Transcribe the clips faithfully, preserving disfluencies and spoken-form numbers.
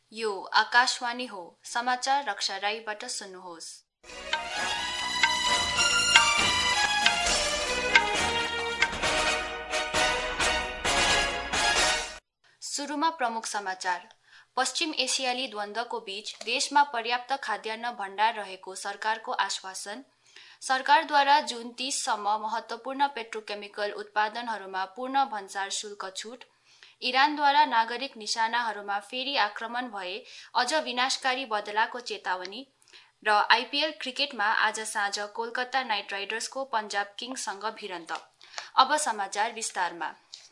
यो आकाशवाणी हो। समाचार रक्षा राईबाट सुन्नुहोस्। सुरुमा प्रमुख समाचार। पश्चिम एसियाली द्वन्द्वको बीच देशमा पर्याप्त खाद्यान्न भण्डार रहेको सरकारको आश्वासन। सरकारद्वारा जुन तीस सम्म महत्वपूर्ण पेट्रोकेमिकल उत्पादनहरूमा पूर्ण भन्सार शुल्क छुट। इरानद्वारा नागरिक निशानाहरूमा फेरि आक्रमण भए अझ विनाशकारी बदलाको चेतावनी र आइपीएल क्रिकेटमा आज साँझ कोलकाता नाइट राइडर्सको पंजाब किङ्ससँग भिडन्त। अब समाचार विस्तारमा।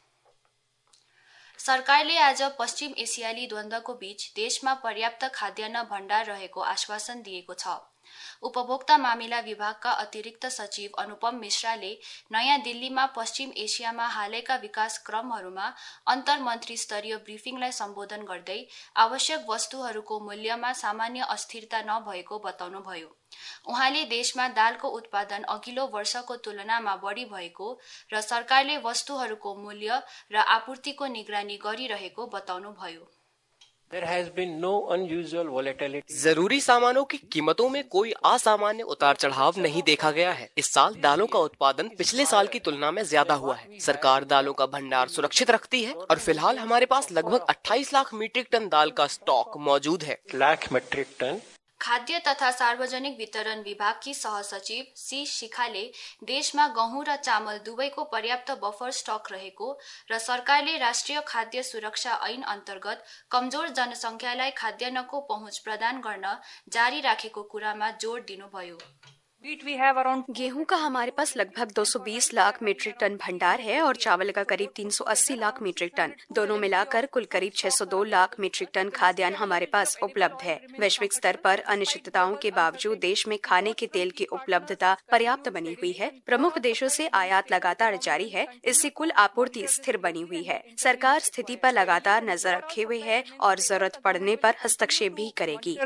सरकारले आज पश्चिम एसियाली द्वन्द्वको बीच देशमा पर्याप्त खाद्यान्न भण्डार रहेको आश्वासन दिएको छ। उपभोक्ता मामिला विभागका अतिरिक्त सचिव अनुपम मिश्राले नयाँ दिल्लीमा पश्चिम एसियामा हालैका विकास क्रमहरूमा अन्तर्मन्त्री स्तरीय ब्रिफिङलाई सम्बोधन गर्दै आवश्यक वस्तुहरूको मूल्यमा सामान्य अस्थिरता नभएको बताउनुभयो। उहाँले देशमा दालको उत्पादन अघिल्लो वर्षको तुलनामा बढी भएको र सरकारले वस्तुहरूको मूल्य र आपूर्तिको निगरानी गरिरहेको बताउनुभयो। There has been no unusual volatility. जरूरी सामानों की कीमतों में कोई असामान्य उतार चढ़ाव नहीं देखा गया है। इस साल दालों का उत्पादन पिछले साल की तुलना में ज्यादा हुआ है। सरकार दालों का भंडार सुरक्षित रखती है और फिलहाल हमारे पास लगभग अट्ठाईस लाख मीट्रिक टन दाल का स्टॉक मौजूद है। Lakh metric tonne. खाद्य तथा सार्वजनिक वितरण विभाग की सहसचिव सी शिखाले देशमा गहुँ र चामल दुवैको पर्याप्त बफर स्टक रहेको र सरकारले राष्ट्रिय खाद्य सुरक्षा ऐन अन्तर्गत कमजोर जनसंख्यालाई खाद्यान्नको पहुँच प्रदान गर्न जारी राखेको कुरामा जोड दिनुभयो। गेहूं का हमारे पास लगभग दो सौ बीस लाख मीट्रिक टन भंडार है और चावल का करीब तीन सौ अस्सी लाख मीट्रिक टन। दोनों मिलाकर कुल करीब छह सौ दो लाख मीट्रिक टन खाद्यान्न हमारे पास उपलब्ध है। वैश्विक स्तर पर अनिश्चितताओं के बावजूद देश में खाने के तेल की उपलब्धता पर्याप्त बनी हुई है। प्रमुख देशों से आयात लगातार जारी है, इससे कुल आपूर्ति स्थिर बनी हुई है। सरकार स्थिति पर लगातार नजर रखे हुए है और जरूरत पड़ने पर हस्तक्षेप भी करेगी।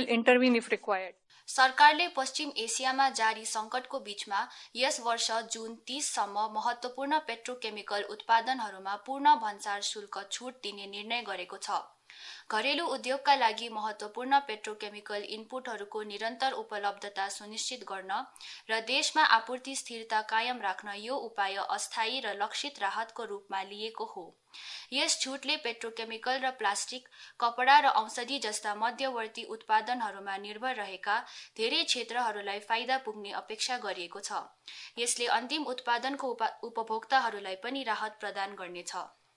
सरकारले पश्चिम एसियामा जारी संकटको बीचमा यस वर्ष जुन तीस सम्म महत्वपूर्ण पेट्रोकेमिकल उत्पादनहरूमा पूर्ण भन्सार शुल्क छुट दिने निर्णय गरेको छ। घरेलु उद्योगका लागि महत्वपूर्ण पेट्रोकेमिकल इनपुटहरूको निरन्तर उपलब्धता सुनिश्चित गर्न र देशमा आपूर्ति स्थिरता कायम राख्न यो उपाय अस्थायी र लक्षित राहतको रूपमा लिएको हो। यस छुटले पेट्रोकेमिकल र प्लास्टिक, कपडा र औषधि जस्ता मध्यवर्ती उत्पादनहरूमा निर्भर रहेका धेरै क्षेत्रहरूलाई फाइदा पुग्ने अपेक्षा गरिएको छ। यसले अन्तिम उत्पादनको उपभोक्ताहरूलाई पनि राहत प्रदान गर्नेछ।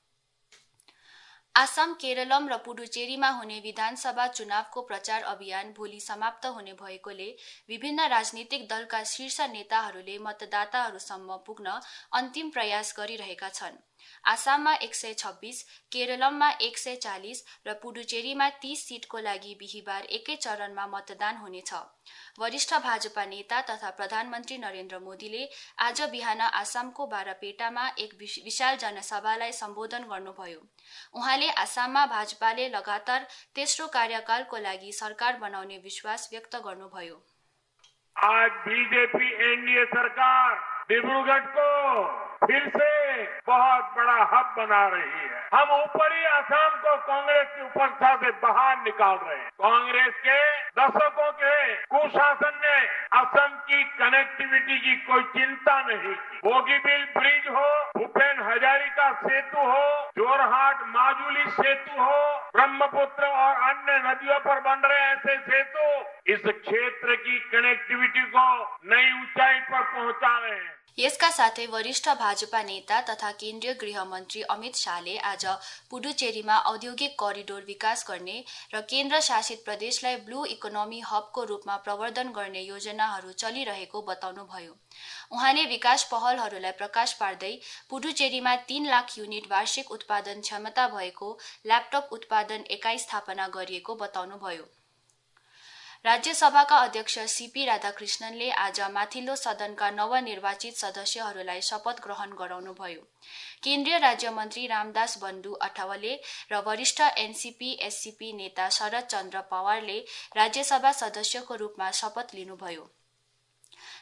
आसाम, केरलम र पुडुचेरीमा हुने विधानसभा चुनावको प्रचार अभियान भोलि समाप्त हुने भएकोले विभिन्न राजनीतिक दलका शीर्ष नेताहरूले मतदाताहरूसम्म पुग्न अन्तिम प्रयास गरिरहेका छन्। आसाममा एक सय छब्बीस, केरलममा एक सय चालीस र पुडुचेरीमा तीस सीटको लागि बिहिबार एकै चरणमा मतदान हुनेछ। वरिष्ठ भाजपा नेता तथा प्रधानमन्त्री नरेन्द्र मोदीले आज बिहान आसामको बारापेटामा एक विशाल जनसभालाई सम्बोधन गर्नुभयो। उहाँले आसाममा भाजपाले लगातार तेस्रो कार्यकालको लागि सरकार बनाउने विश्वास व्यक्त गर्नुभयो। आज बीजेपी एनडीए सरकार डिब्रूगढ़ को फिर से बहुत बड़ा हब बना रही है। हम ऊपरी असम को कांग्रेस की उपस्थिति से बाहर निकाल रहे हैं। कांग्रेस के दशकों के कुशासन ने असम की कनेक्टिविटी की कोई चिंता नहीं की। बोगीबिल ब्रिज हो, भूपेन हजारिका सेतु हो, जोरहाट माजुली सेतु हो, ब्रह्मपुत्र और अन्य नदियों पर बन रहे ऐसे सेतु इस क्षेत्र की कनेक्टिविटी को नई ऊंचाई पर पहुंचा रहे हैं। यसका साथै वरिष्ठ भाजपा नेता तथा केन्द्रीय गृह मन्त्री अमित शाहले आज पुडुचेरीमा औद्योगिक करिडोर विकास गर्ने र केन्द्र शासित प्रदेशलाई ब्लू इकोनोमी हबको रूपमा प्रवर्धन गर्ने योजनाहरू चलिरहेको बताउनुभयो। उहाँले विकास पहलहरूलाई प्रकाश पार्दै पुडुचेरीमा तीन लाख युनिट वार्षिक उत्पादन क्षमता भएको ल्यापटप उत्पादन एकाइ स्थापना गरिएको बताउनुभयो। राज्यसभाका अध्यक्ष सीपी राधाकृष्णनले आज माथिल्लो सदनका नवनिर्वाचित सदस्यहरूलाई शपथ ग्रहण गराउनुभयो। केन्द्रीय राज्य मन्त्री रामदास बन्धु अठावले र वरिष्ठ एनसीपी एससीपी नेता शरद चन्द्र पवारले राज्यसभा सदस्यको रूपमा शपथ लिनुभयो।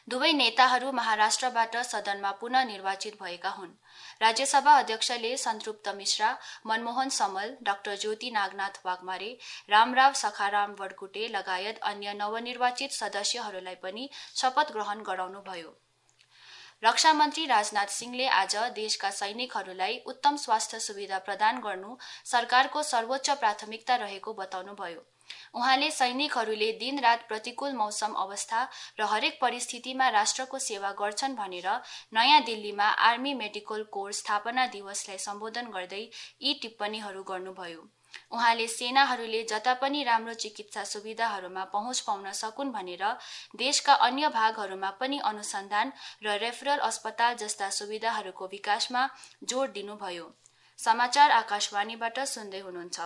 दुवै नेताहरू महाराष्ट्रबाट सदनमा पुनः निर्वाचित भएका हुन्। राज्यसभा अध्यक्षले सन्तृप्त मिश्रा, मनमोहन समल, डाक्टर ज्योति नागनाथ वाघमारे, रामराव सखाराम वडकुटे लगायत अन्य नवनिर्वाचित सदस्यहरूलाई पनि शपथ ग्रहण गराउनुभयो। रक्षा मन्त्री राजनाथ सिंहले आज देशका सैनिकहरूलाई उत्तम स्वास्थ्य सुविधा प्रदान गर्नु सरकारको सर्वोच्च प्राथमिकता रहेको बताउनुभयो। उहाँले सैनिकहरूले दिनरात प्रतिकूल मौसम अवस्था र हरेक परिस्थितिमा राष्ट्रको सेवा गर्छन् भनेर नयाँ दिल्लीमा आर्मी मेडिकल कोर स्थापना दिवसलाई सम्बोधन गर्दै यी टिप्पणीहरू गर्नुभयो। उहाँले सेनाहरूले जता पनि राम्रो चिकित्सा सुविधाहरूमा पहुँच पाउन सकुन् भनेर देशका अन्य भागहरूमा पनि अनुसन्धान र रेफरल अस्पताल जस्ता सुविधाहरूको विकासमा जोड दिनुभयो। समाचार आकाशवाणीबाट सुन्दै हुनुहुन्छ।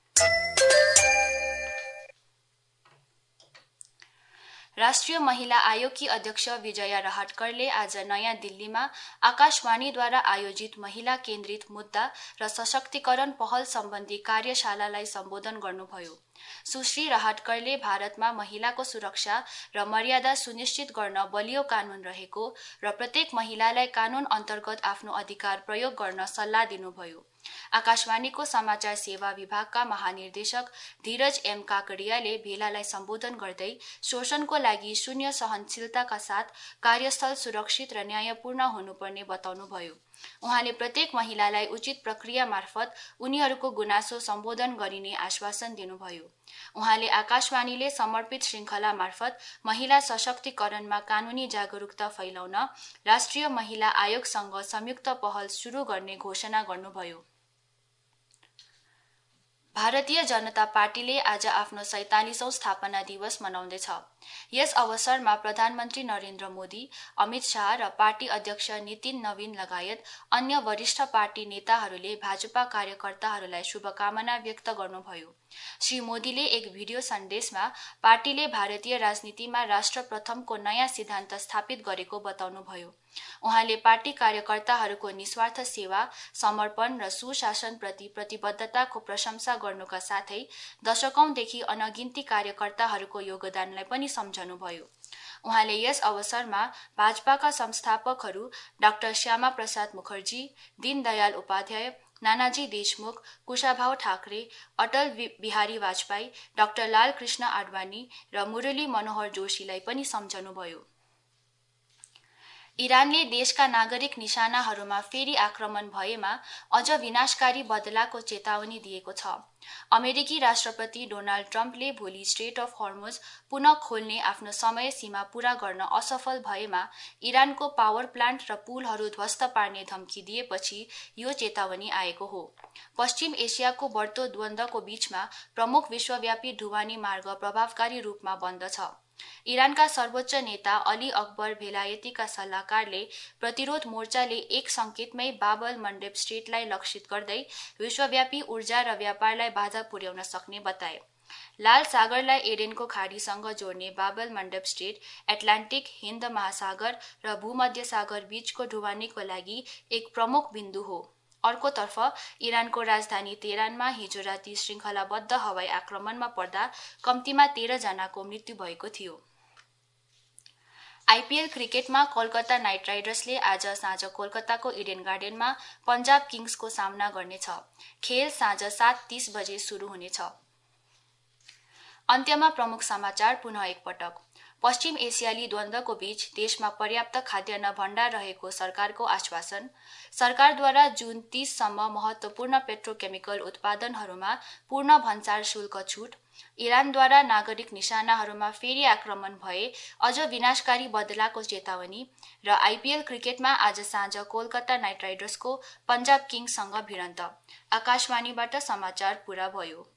राष्ट्रिय महिला आयोगकी अध्यक्ष विजया रहाटकरले आज नयाँ दिल्लीमा आकाशवाणीद्वारा आयोजित महिला केन्द्रित मुद्दा र सशक्तिकरण पहल सम्बन्धी कार्यशालालाई सम्बोधन गर्नुभयो। सुश्री रहाटकरले भारतमा महिलाको सुरक्षा र मर्यादा सुनिश्चित गर्न बलियो कानून रहेको र प्रत्येक महिलालाई कानून अन्तर्गत आफ्नो अधिकार प्रयोग गर्न सल्लाह दिनुभयो। आकाशवाणीको समाचार सेवा विभागका महानिर्देशक धीरज एम काकडियाले भेलालाई सम्बोधन गर्दै शोषणको लागि शून्य सहनशीलताका साथ कार्यस्थल सुरक्षित र न्यायपूर्ण हुनुपर्ने बताउनुभयो। उहाँले प्रत्येक महिलालाई उचित प्रक्रिया मार्फत उनीहरूको गुनासो सम्बोधन गरिने आश्वासन दिनुभयो। उहाँले आकाशवाणीले समर्पित श्रृङ्खला मार्फत महिला सशक्तिकरणमा कानूनी जागरूकता फैलाउन राष्ट्रिय महिला आयोगसँग संयुक्त पहल सुरु गर्ने घोषणा गर्नुभयो। भारतीय जनता पार्टीले आज आफ्नो सैतालीसौं स्थापना दिवस मनाउँदैछ। यस अवसरमा प्रधानमन्त्री नरेन्द्र मोदी, अमित शाह र पार्टी अध्यक्ष नितिन नवीन लगायत अन्य वरिष्ठ पार्टी नेताहरूले भाजपा कार्यकर्ताहरूलाई शुभकामना व्यक्त गर्नुभयो। श्री मोदीले एक भिडियो सन्देशमा पार्टीले भारतीय राजनीतिमा राष्ट्र प्रथमको नयाँ सिद्धान्त स्थापित गरेको बताउनुभयो। उहाँले पार्टी कार्यकर्ताहरूको निस्वार्थ सेवा, समर्पण र सुशासनप्रति प्रतिबद्धताको प्रशंसा गर्नुका साथै दशकौंदेखि अनगिन्ती कार्यकर्ताहरूको योगदानलाई पनि सम्झनुभयो। उहाँले यस अवसरमा भाजपाका संस्थापकहरू डाक्टर श्यामा प्रसाद मुखर्जी, दीनदयाल उपाध्याय, नानाजी देशमुख, कुशाभाउ ठाकरे, अटल बिहारी वाजपेयी, डाक्टर लाल कृष्ण आडवाणी र मुरली मनोहर जोशीलाई पनि सम्झनुभयो। इरानले देशका नागरिक निशानाहरूमा फेरि आक्रमण भएमा अझ विनाशकारी बदलाको चेतावनी दिएको छ। अमेरिकी राष्ट्रपति डोनाल्ड ट्रम्पले भोलि स्ट्रेट अफ हर्मुज पुनः खोल्ने आफ्नो समय सीमा पूरा गर्न असफल भएमा इरानको पावर प्लान्ट र पुलहरू ध्वस्त पार्ने धम्की दिएपछि यो चेतावनी आएको हो। पश्चिम एसियाको बढ्दो द्वन्द्वको बीचमा प्रमुख विश्वव्यापी ढुवानी मार्ग प्रभावकारी रूपमा बन्द छ। इरानका सर्वोच्च नेता अली अकबर भेलायतीका सल्लाहकारले प्रतिरोध मोर्चाले एक संकेतमै बाबल मण्डेब स्ट्रेटलाई लक्षित गर्दै विश्वव्यापी ऊर्जा र व्यापारलाई बाधा पुर्याउन सक्ने बताए। लाल सागरलाई एडेनको खाडीसँग जोड्ने बाबल मण्डेब स्ट्रेट एटलान्टिक, हिन्द महासागर र भूमध्य सागर बीचको ढुवानीको लागि एक प्रमुख बिन्दु हो। अर्कोतर्फ इरानको राजधानी तेहरानमा हिजो राति श्रृङ्खलाबद्ध हवाई आक्रमणमा पर्दा कम्तीमा तेह्र जनाको मृत्यु भएको थियो। आइपीएल क्रिकेटमा कोलकाता नाइट राइडर्सले आज साँझ कोलकाताको इडेन गार्डनमा पंजाब किङ्सको सामना गर्नेछ। खेल साँझ सात तीस बजे सुरु हुनेछ। अन्त्यमा प्रमुख समाचार पुनः एकपटक। पश्चिम एसियाली द्वन्द्वको बीच देशमा पर्याप्त खाद्यान्न भण्डार रहेको सरकारको आश्वासन। सरकारद्वारा जुन तीस सम्म महत्वपूर्ण पेट्रोकेमिकल उत्पादनहरूमा पूर्ण भन्सार शुल्क छुट। इरानद्वारा नागरिक निशानाहरूमा फेरि आक्रमण भए अझ विनाशकारी बदलाको चेतावनी र आइपीएल क्रिकेटमा आज साँझ कोलकाता नाइट राइडर्सको पंजाब किङ्ससँग भिडन्त। आकाशवाणीबाट समाचार पूरा भयो।